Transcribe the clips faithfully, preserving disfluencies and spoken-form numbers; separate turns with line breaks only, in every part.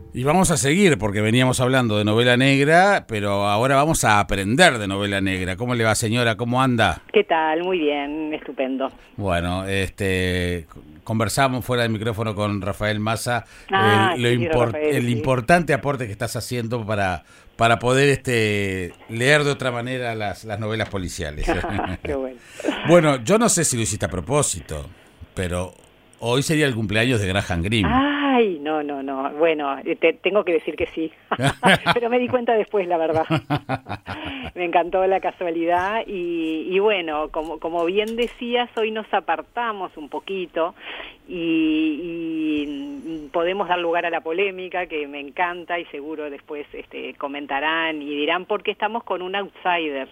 Y vamos a seguir, porque veníamos hablando de novela negra, pero ahora vamos a aprender de novela negra. ¿Cómo le va, señora? ¿Cómo anda?
¿Qué tal? Muy bien, estupendo.
Bueno, este, conversamos fuera del micrófono con Rafael Mazza,
Ah,
el, lo
querido
import,
Rafael,
el
sí.
importante aporte que estás haciendo para, para poder este, leer de otra manera las, las novelas policiales.
Qué bueno.
Bueno, yo no sé si lo hiciste a propósito, pero hoy sería el cumpleaños de Graham Greene.
Ay, no, no, no. Bueno, te, tengo que decir que sí. Pero me di cuenta después, la verdad. Me encantó la casualidad y, y bueno, como, como bien decías, hoy nos apartamos un poquito y, y podemos dar lugar a la polémica, que me encanta, y seguro después este, comentarán y dirán por qué estamos con un outsider,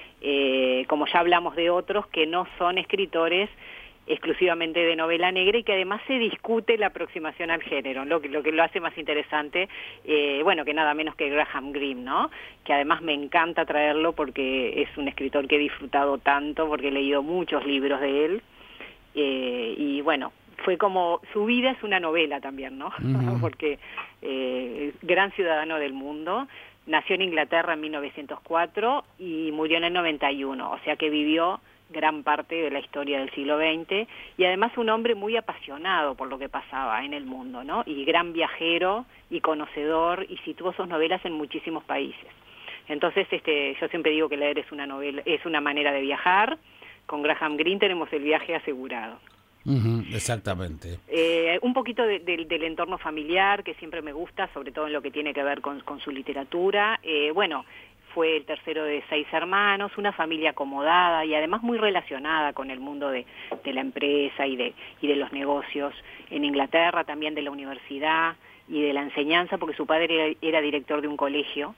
eh, como ya hablamos de otros que no son escritores exclusivamente de novela negra y que además se discute la aproximación al género, lo que lo, que lo hace más interesante, eh, bueno, que nada menos que Graham Greene, ¿no? Que además me encanta traerlo porque es un escritor que he disfrutado tanto, porque he leído muchos libros de él, eh, y bueno, fue como, su vida es una novela también, ¿no? Uh-huh. Porque eh, gran ciudadano del mundo, nació en Inglaterra en mil novecientos cuatro y murió en el noventa y uno, o sea que vivió gran parte de la historia del siglo veinte, y además un hombre muy apasionado por lo que pasaba en el mundo, ¿no? Y gran viajero y conocedor, y situó sus novelas en muchísimos países. Entonces, este, yo siempre digo que leer es una novela, es una manera de viajar. Con Graham Greene tenemos el viaje asegurado.
Uh-huh, exactamente.
Eh, un poquito de, de, del entorno familiar, que siempre me gusta, sobre todo en lo que tiene que ver con, con su literatura. Eh, bueno, fue el tercero de seis hermanos, una familia acomodada y además muy relacionada con el mundo de, de la empresa y de, y de los negocios en Inglaterra, también de la universidad y de la enseñanza, porque su padre era, era director de un colegio.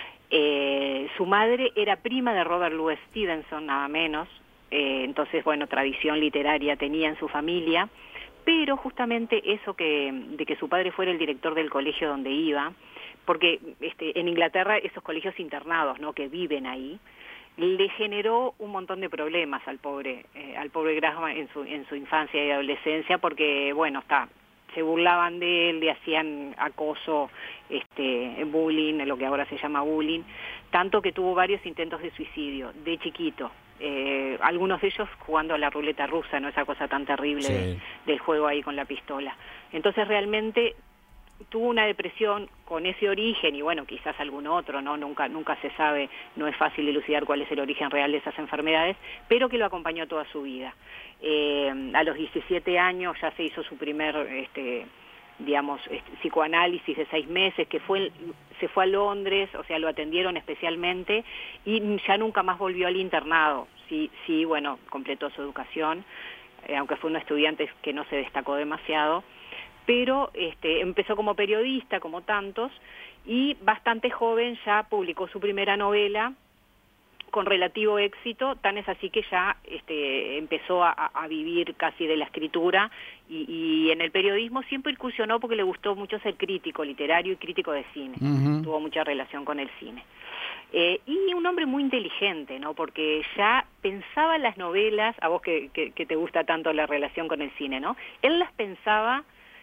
Eh, su madre era prima de Robert Louis Stevenson, nada menos, eh, entonces, bueno, tradición literaria tenía en su familia, pero justamente eso que, de que su padre fuera el director del colegio donde iba, porque este, en Inglaterra esos colegios internados, ¿no?, que viven ahí, le generó un montón de problemas al pobre eh, al pobre Graham en su en su infancia y adolescencia, porque bueno, está se burlaban de él, le hacían acoso, este bullying, lo que ahora se llama bullying, tanto que tuvo varios intentos de suicidio de chiquito. Eh, algunos de ellos jugando a la ruleta rusa, no esa cosa tan terrible sí. de, del juego ahí con la pistola. Entonces realmente tuvo una depresión con ese origen, y bueno, quizás algún otro, ¿no? Nunca, nunca se sabe, no es fácil dilucidar cuál es el origen real de esas enfermedades, pero que lo acompañó toda su vida. Eh, a los diecisiete años ya se hizo su primer, este, digamos, este, psicoanálisis de seis meses, que fue, se fue a Londres, o sea, lo atendieron especialmente, y ya nunca más volvió al internado. Sí, sí, bueno, completó su educación, eh, aunque fue un estudiante que no se destacó demasiado, pero este, empezó como periodista, como tantos, y bastante joven ya publicó su primera novela con relativo éxito, tan es así que ya este, empezó a, a vivir casi de la escritura, y, y en el periodismo siempre incursionó porque le gustó mucho ser crítico literario y crítico de cine, uh-huh. Tuvo mucha relación con el cine. Eh, y un hombre muy inteligente, ¿no? Porque ya pensaba las novelas, a vos que, que, que te gusta tanto la relación con el cine, ¿no? Él las pensaba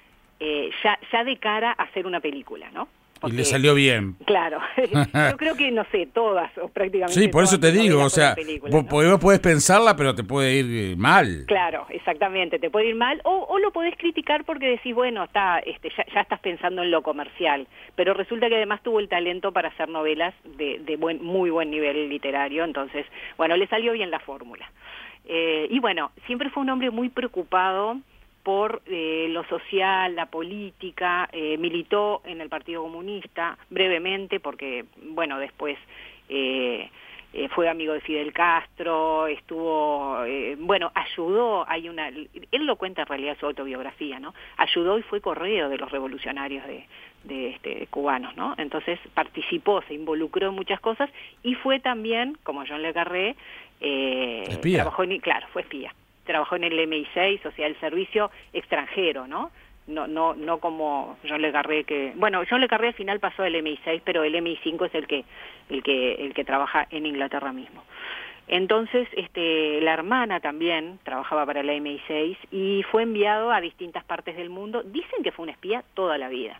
Eh, ya, ya de cara a hacer una película, ¿no?
Porque, y le salió bien.
Claro, yo creo que, no sé, todas, o prácticamente
sí, por
todas
eso te digo, o sea, vos,
¿no?
vos podés pensarla, pero te puede ir mal.
Claro, exactamente, te puede ir mal, o, o lo podés criticar porque decís, bueno, está, este, ya, ya estás pensando en lo comercial, pero resulta que además tuvo el talento para hacer novelas de, de buen, muy buen nivel literario, entonces, bueno, le salió bien la fórmula. Eh, y bueno, siempre fue un hombre muy preocupado por eh, lo social, la política, eh, militó en el Partido Comunista brevemente porque, bueno, después eh, eh, fue amigo de Fidel Castro, estuvo, eh, bueno, ayudó, hay una, él lo cuenta en realidad en su autobiografía, ¿no? Ayudó y fue correo de los revolucionarios de, de, este, de cubanos, ¿no? Entonces participó, se involucró en muchas cosas y fue también, como John le Carré, eh,
espía.
Trabajó en, claro, fue espía. Trabajó en el eme i seis, o sea, el servicio extranjero, ¿no? No, no, no como John le Carré, que, bueno, John le Carré al final pasó el eme i seis, pero el eme i cinco es el que, el que, el que trabaja en Inglaterra mismo. Entonces, este, la hermana también trabajaba para el eme i seis y fue enviado a distintas partes del mundo. Dicen que fue un espía toda la vida.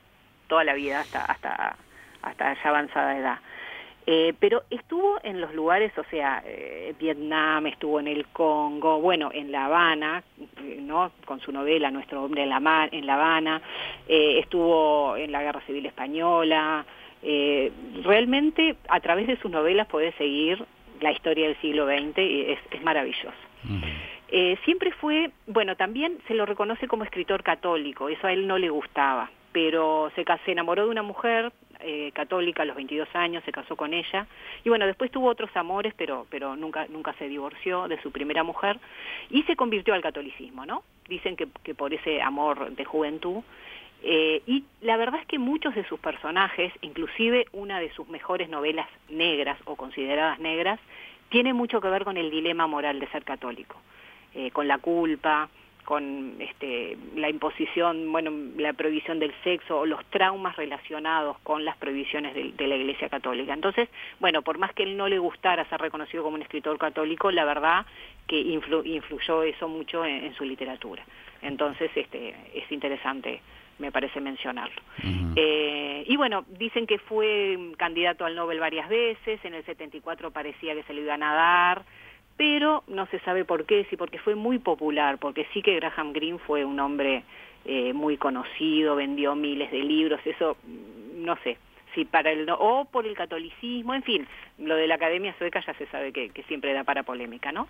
toda la vida hasta hasta hasta ya avanzada edad. Eh, pero estuvo en los lugares, o sea, eh, Vietnam, estuvo en el Congo, bueno, en La Habana, eh, ¿no? Con su novela Nuestro hombre en La, en La Habana, eh, estuvo en la Guerra Civil Española. Eh, realmente, a través de sus novelas podés seguir la historia del siglo veinte y es, es maravilloso. Uh-huh. Eh, siempre fue, bueno, también se lo reconoce como escritor católico, eso a él no le gustaba, pero se, se enamoró de una mujer eh, católica a los veintidós años, se casó con ella, y bueno, después tuvo otros amores, pero pero nunca nunca se divorció de su primera mujer, y se convirtió al catolicismo, ¿no? Dicen que, que por ese amor de juventud, eh, y la verdad es que muchos de sus personajes, inclusive una de sus mejores novelas negras, o consideradas negras, tiene mucho que ver con el dilema moral de ser católico, eh, con la culpa, con este, la imposición, bueno, la prohibición del sexo o los traumas relacionados con las prohibiciones de, de la Iglesia Católica. Entonces, bueno, por más que él no le gustara ser reconocido como un escritor católico, la verdad que influ, influyó eso mucho en, en su literatura. Entonces, este, es interesante, me parece, mencionarlo. Uh-huh. Eh, y bueno, dicen que fue candidato al Nobel varias veces, en el setenta y cuatro parecía que se lo iban a dar, pero no se sabe por qué, sí, porque fue muy popular, porque sí que Graham Greene fue un hombre eh, muy conocido, vendió miles de libros, eso, no sé, si para el o por el catolicismo, en fin, lo de la Academia Sueca ya se sabe que, que siempre da para polémica, ¿no?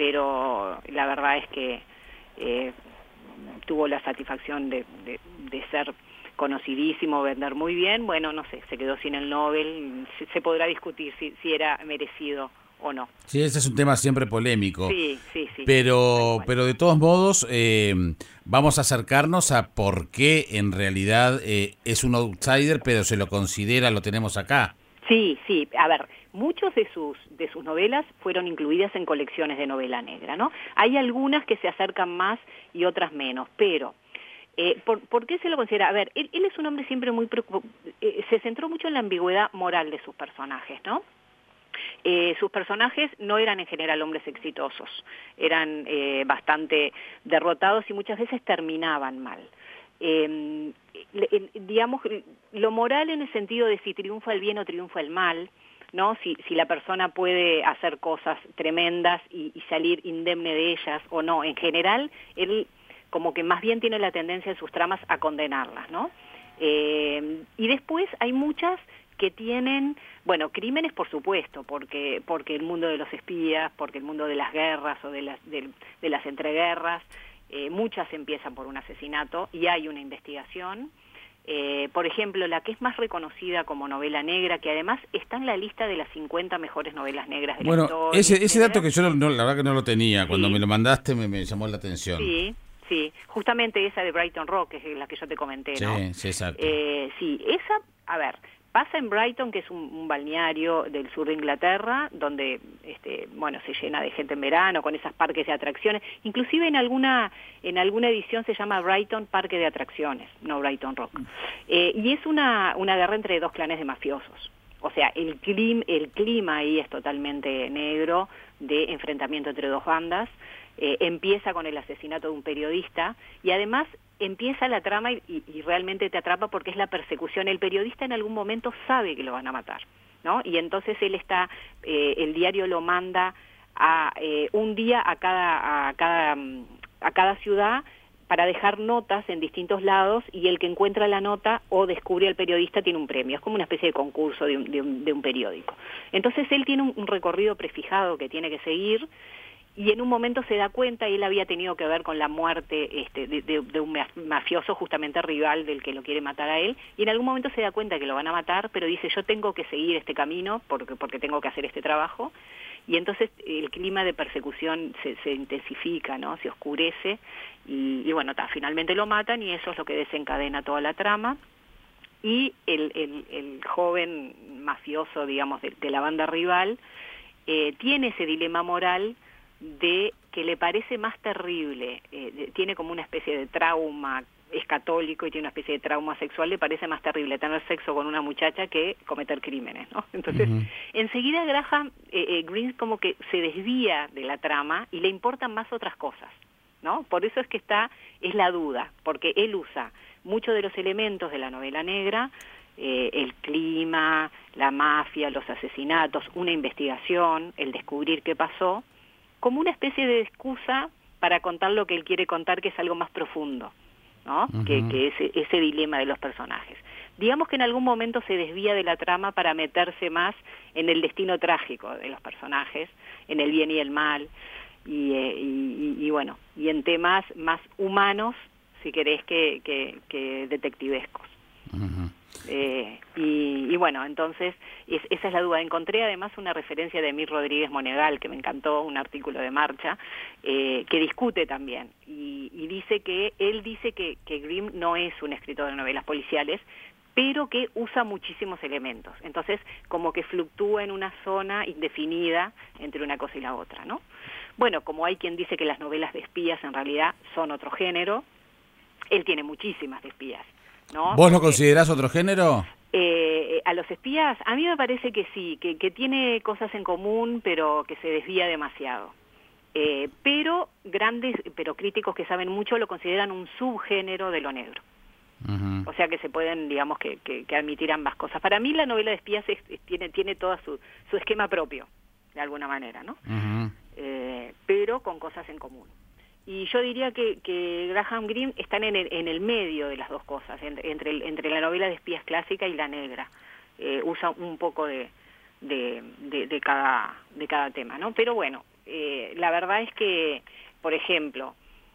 Pero la verdad es que eh, tuvo la satisfacción de, de, de ser conocidísimo, vender muy bien, bueno, no sé, se quedó sin el Nobel, se, se podrá discutir si, si era merecido o no.
Sí, ese es un tema siempre polémico.
Sí, sí, sí.
Pero, pero de todos modos, eh, vamos a acercarnos a por qué en realidad eh, es un outsider, pero se lo considera, lo tenemos acá.
Sí, sí. A ver, muchos de sus de sus novelas fueron incluidas en colecciones de novela negra, ¿no? Hay algunas que se acercan más y otras menos, pero eh, ¿por, ¿por qué se lo considera? A ver, él, él es un hombre siempre muy preocupado, eh, se centró mucho en la ambigüedad moral de sus personajes, ¿no? Eh, sus personajes no eran en general hombres exitosos, eran eh, bastante derrotados y muchas veces terminaban mal. Eh, eh, digamos, lo moral en el sentido de si triunfa el bien o triunfa el mal, ¿no? Si, si la persona puede hacer cosas tremendas y, y salir indemne de ellas o no. En general, él como que más bien tiene la tendencia en sus tramas a condenarlas, ¿no? Eh, y después hay muchas que tienen, bueno, crímenes por supuesto, porque porque el mundo de los espías, porque el mundo de las guerras o de las de, de las entreguerras, eh, muchas empiezan por un asesinato y hay una investigación. Eh, por ejemplo, la que es más reconocida como novela negra, que además está en la lista de las cincuenta mejores novelas negras de
bueno,
la historia. Bueno,
ese, ese dato que yo no, la verdad que no lo tenía,
sí.
Cuando me lo mandaste me, me llamó la atención.
Sí, sí, justamente esa de Brighton Rock, que es la que yo te comenté,
sí,
¿no?
Sí, exacto.
Eh, sí, esa, a ver, pasa en Brighton, que es un, un balneario del sur de Inglaterra, donde, este, bueno, se llena de gente en verano, con esos parques de atracciones. Inclusive en alguna en alguna edición se llama Brighton Parque de Atracciones, no Brighton Rock. Eh, y es una, una guerra entre dos clanes de mafiosos. O sea, el clima, el clima ahí es totalmente negro, de enfrentamiento entre dos bandas. Eh, empieza con el asesinato de un periodista y además empieza la trama y, y, y realmente te atrapa porque es la persecución. El periodista en algún momento sabe que lo van a matar, ¿no? Y entonces él está, eh, el diario lo manda a eh, un día a cada a cada a cada ciudad para dejar notas en distintos lados y el que encuentra la nota o descubre al periodista tiene un premio. Es como una especie de concurso de un, de un, de un periódico. Entonces él tiene un, un recorrido prefijado que tiene que seguir. Y en un momento se da cuenta, y él había tenido que ver con la muerte este, de, de, de un mafioso justamente rival del que lo quiere matar a él, y en algún momento se da cuenta que lo van a matar, pero dice, yo tengo que seguir este camino porque, porque tengo que hacer este trabajo, y entonces el clima de persecución se, se intensifica, ¿no? Se oscurece, y, y bueno, ta, finalmente lo matan, y eso es lo que desencadena toda la trama, y el, el, el joven mafioso, digamos, de, de la banda rival, eh, tiene ese dilema moral de que le parece más terrible, eh, de, tiene como una especie de trauma, es católico y tiene una especie de trauma sexual, le parece más terrible tener sexo con una muchacha que cometer crímenes, ¿no? Entonces, uh-huh. enseguida Graham eh, eh, Greene como que se desvía de la trama y le importan más otras cosas, ¿no? Por eso es que está, es la duda, porque él usa muchos de los elementos de la novela negra, eh, el clima, la mafia, los asesinatos, una investigación, el descubrir qué pasó, como una especie de excusa para contar lo que él quiere contar, que es algo más profundo, ¿no? Uh-huh. que, que ese, ese dilema de los personajes. Digamos que en algún momento se desvía de la trama para meterse más en el destino trágico de los personajes, en el bien y el mal, y, eh, y, y bueno, y en temas más humanos, si querés, que, que, que detectivescos. Uh-huh. Eh, y, y bueno, entonces, es, esa es la duda. Encontré además una referencia de Emir Rodríguez Monegal, que me encantó, un artículo de Marcha, eh, que discute también, y, y dice que, él dice que, que Grimm no es un escritor de novelas policiales, pero que usa muchísimos elementos. Entonces, como que fluctúa en una zona indefinida entre una cosa y la otra, ¿no? Bueno, como hay quien dice que las novelas de espías en realidad son otro género, él tiene muchísimas de espías, ¿no?
¿Vos lo considerás otro género?
Eh, a los espías, a mí me parece que sí, que, que tiene cosas en común, pero que se desvía demasiado. Eh, pero grandes, pero críticos que saben mucho lo consideran un subgénero de lo negro. Uh-huh. O sea que se pueden, digamos, que, que, que admitir ambas cosas. Para mí la novela de espías es, es, tiene, tiene todo su, su esquema propio, de alguna manera, ¿no? Uh-huh. Eh, pero con cosas en común. Y yo diría que, que Graham Greene están en el, en el medio de las dos cosas, entre, entre, el, entre la novela de espías clásica y la negra. Eh, usa un poco de, de, de, de, cada, de cada tema, ¿no? Pero bueno, eh, la verdad es que, por ejemplo,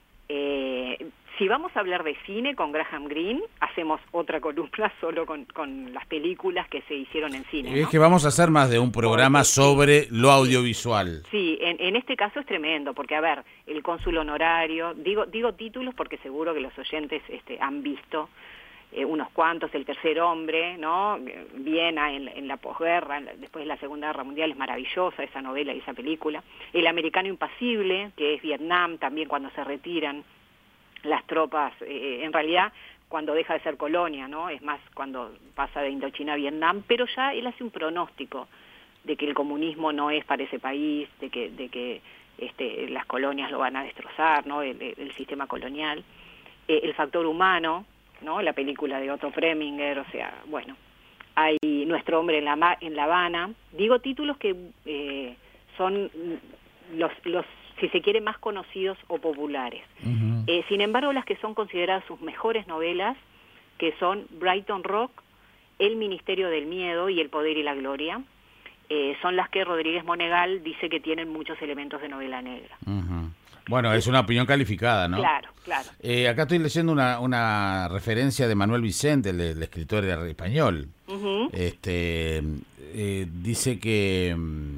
eh, si vamos a hablar de cine con Graham Greene, hacemos otra columna solo con, con las películas que se hicieron en cine, ¿no?
Es que vamos a hacer más de un programa porque, sobre lo audiovisual.
Sí, en, en este caso es tremendo, porque a ver, el cónsul honorario, digo digo títulos porque seguro que los oyentes este, han visto eh, unos cuantos, El tercer hombre, ¿no? Viena en, en la posguerra, en la, después de la Segunda Guerra Mundial, es maravillosa esa novela y esa película. El americano impasible, que es Vietnam, también cuando se retiran las tropas, eh, en realidad cuando deja de ser colonia, ¿no? Es más cuando pasa de Indochina a Vietnam, pero ya él hace un pronóstico de que el comunismo no es para ese país, de que, de que este, las colonias lo van a destrozar, ¿no? El, el sistema colonial. Eh, el factor humano, ¿no? La película de Otto Preminger, o sea, bueno, hay Nuestro hombre en la, en La Habana. Digo títulos que eh, son los, los si se quiere, más conocidos o populares. Uh-huh. Eh, sin embargo, las que son consideradas sus mejores novelas, que son Brighton Rock, El Ministerio del Miedo y El Poder y la Gloria, eh, son las que Rodríguez Monegal dice que tienen muchos elementos de novela negra.
Uh-huh. Bueno, es una opinión calificada, ¿no?
Claro, claro.
Eh, acá estoy leyendo una, una referencia de Manuel Vicente, el, el escritor español. Uh-huh. Este eh, dice que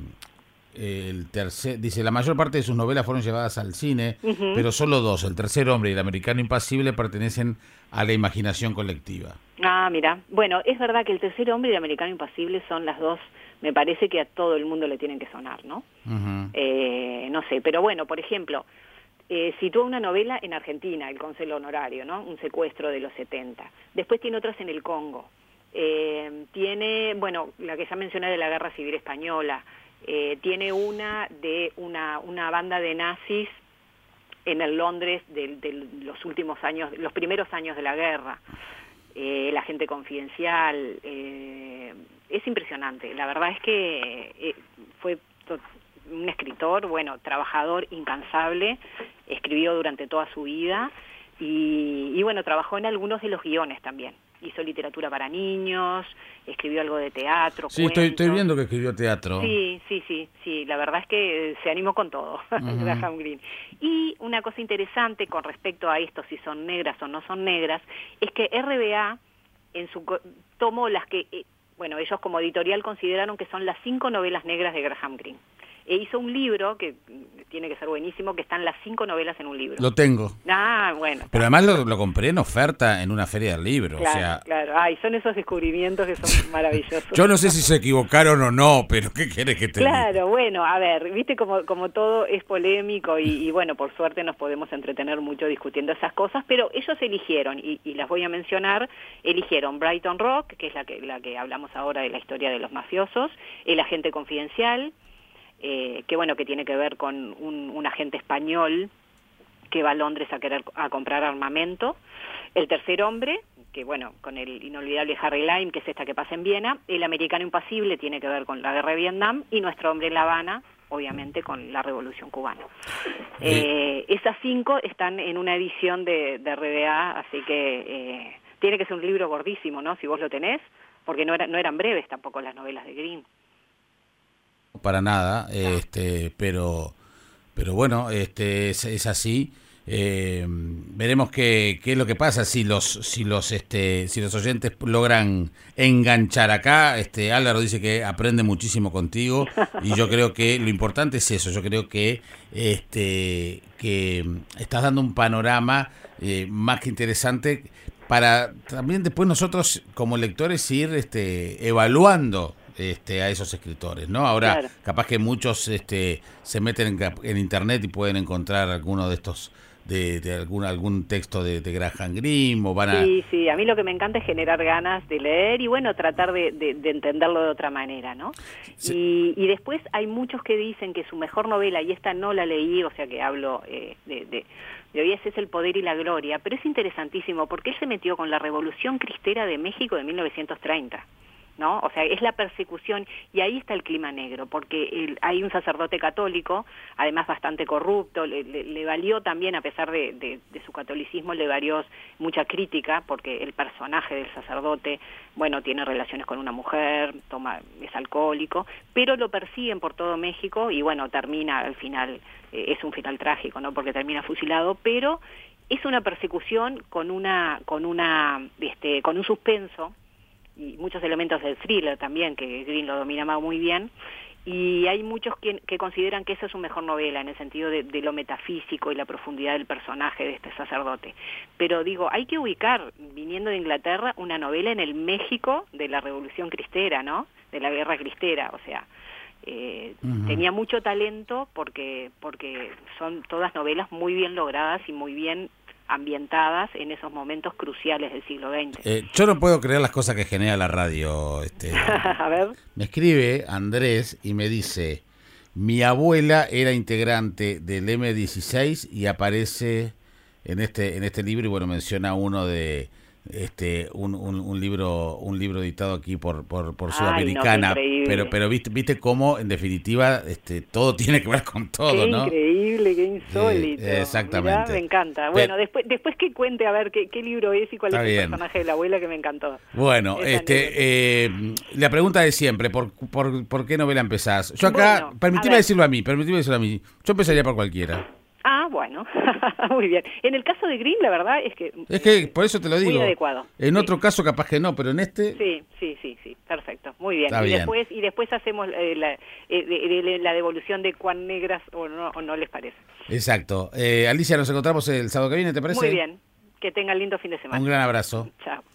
el tercer, dice, la mayor parte de sus novelas fueron llevadas al cine, uh-huh. pero solo dos, El tercer hombre y El americano impasible, pertenecen a la imaginación colectiva.
Ah, mira, bueno, es verdad que El tercer hombre y El americano impasible son las dos, me parece que a todo el mundo le tienen que sonar, ¿no? Uh-huh. Eh, no sé, pero bueno, por ejemplo, eh, sitúa una novela en Argentina, El cónsul honorario, ¿no? Un secuestro de los setenta. Después tiene otras en el Congo. Eh, tiene, bueno, la que ya mencioné de la Guerra Civil Española. Eh, tiene una de una, una banda de nazis en el Londres de, de los últimos años, los primeros años de la guerra. Eh, el agente confidencial. Eh, es impresionante. La verdad es que eh, fue un escritor, bueno, trabajador incansable, escribió durante toda su vida y, y bueno, trabajó en algunos de los guiones también. Hizo literatura para niños, escribió algo de teatro.
Sí, estoy, estoy viendo que escribió teatro.
Sí, sí, sí, sí, la verdad es que se animó con todo, uh-huh. Graham Greene. Y una cosa interesante con respecto a esto, si son negras o no son negras, es que R B A en su tomó las que, eh, bueno, ellos como editorial consideraron que son las cinco novelas negras de Graham Greene. E hizo un libro que tiene que ser buenísimo, que están las cinco novelas en un libro.
Lo tengo.
Ah, bueno.
Pero además lo, lo compré en oferta en una feria del libro.
Claro,
o sea...
claro. Ay, son esos descubrimientos que son maravillosos.
Yo no sé si se equivocaron o no, pero ¿qué querés que te diga?
Claro, bueno, a ver, viste como, como todo es polémico y, y bueno, por suerte nos podemos entretener mucho discutiendo esas cosas, pero ellos eligieron, y, y las voy a mencionar, eligieron Brighton Rock, que es la que, la que hablamos ahora de la historia de los mafiosos, El agente confidencial, Eh, que bueno, que tiene que ver con un, un agente español que va a Londres a querer a comprar armamento. El tercer hombre, que bueno, con el inolvidable Harry Lime, que es esta que pasa en Viena. El americano impasible tiene que ver con la guerra de Vietnam, y nuestro hombre en La Habana, obviamente con la Revolución Cubana. Eh, esas cinco están en una edición de, de R B A, así que eh, tiene que ser un libro gordísimo, ¿no? Si vos lo tenés, porque no, era, no eran breves tampoco las novelas de Green.
Para nada, este, pero, pero bueno, este, es, es así. Eh, veremos qué, qué es lo que pasa si los si los este si los oyentes logran enganchar acá. Este Álvaro dice que aprende muchísimo contigo, y yo creo que lo importante es eso. Yo creo que este que estás dando un panorama eh, más que interesante para también después nosotros como lectores ir este evaluando este a esos escritores, ¿no? Ahora, claro, capaz que muchos este se meten en, en internet y pueden encontrar alguno de estos de, de algún algún texto de, de Graham Greene, o van a...
Sí, sí, a mí lo que me encanta es generar ganas de leer y bueno, tratar de, de, de entenderlo de otra manera, ¿no? Sí. Y, y después hay muchos que dicen que su mejor novela, y esta no la leí, o sea que hablo eh, de, de, de hoy, es El Poder y la Gloria, pero es interesantísimo porque él se metió con la Revolución Cristera de México de mil novecientos treinta. ¿No? O sea, es la persecución, y ahí está el clima negro, porque el, hay un sacerdote católico, además bastante corrupto, le, le, le valió también, a pesar de, de, de su catolicismo, le valió mucha crítica, porque el personaje del sacerdote, bueno, tiene relaciones con una mujer, toma, es alcohólico, pero lo persiguen por todo México, y bueno, termina al final, eh, es un final trágico, ¿no? Porque termina fusilado, pero es una persecución con una, con una, este, con un suspenso, y muchos elementos del thriller también, que Green lo dominaba muy bien, y hay muchos que, que consideran que esa es su mejor novela, en el sentido de, de lo metafísico y la profundidad del personaje de este sacerdote. Pero digo, hay que ubicar, viniendo de Inglaterra, una novela en el México de la Revolución Cristera, ¿no? De la Guerra Cristera, o sea... Eh, uh-huh. Tenía mucho talento porque porque son todas novelas muy bien logradas y muy bien ambientadas en esos momentos cruciales del siglo veinte.
Eh, yo no puedo creer las cosas que genera la radio. Este,
A ver.
Me escribe Andrés y me dice: mi abuela era integrante del eme dieciséis y aparece en este en este libro, y bueno, menciona uno de este un, un, un libro un libro editado aquí por por, por Sudamericana.
Ay, no,
pero pero viste viste cómo en definitiva este todo tiene que ver con todo,
qué
¿no?
Increíble, qué insólito.
Eh, exactamente.
Mirá, me encanta. Bueno, pero, después después que cuente a ver qué, qué libro es y cuál es el bien. personaje de la abuela, que me encantó.
Bueno, Esa este eh, la pregunta de siempre, ¿por, por, ¿por qué novela empezás? Yo acá, bueno, permitime decirlo a mí, permitime decirlo a mí. Yo empezaría por cualquiera.
Ah, bueno, muy bien. En el caso de Green, la verdad es que...
Es que por eso te lo digo.
Muy adecuado.
En
sí.
otro caso capaz que no, pero en este...
Sí, sí, sí, sí, perfecto, muy bien.
Está
y
bien.
después y después hacemos eh, la, eh, de, de, la devolución de cuán negras o no, o no les parece.
Exacto. Eh, Alicia, nos encontramos el sábado que viene, ¿te parece?
Muy bien, que tengan lindo fin de semana.
Un gran abrazo.
Chao.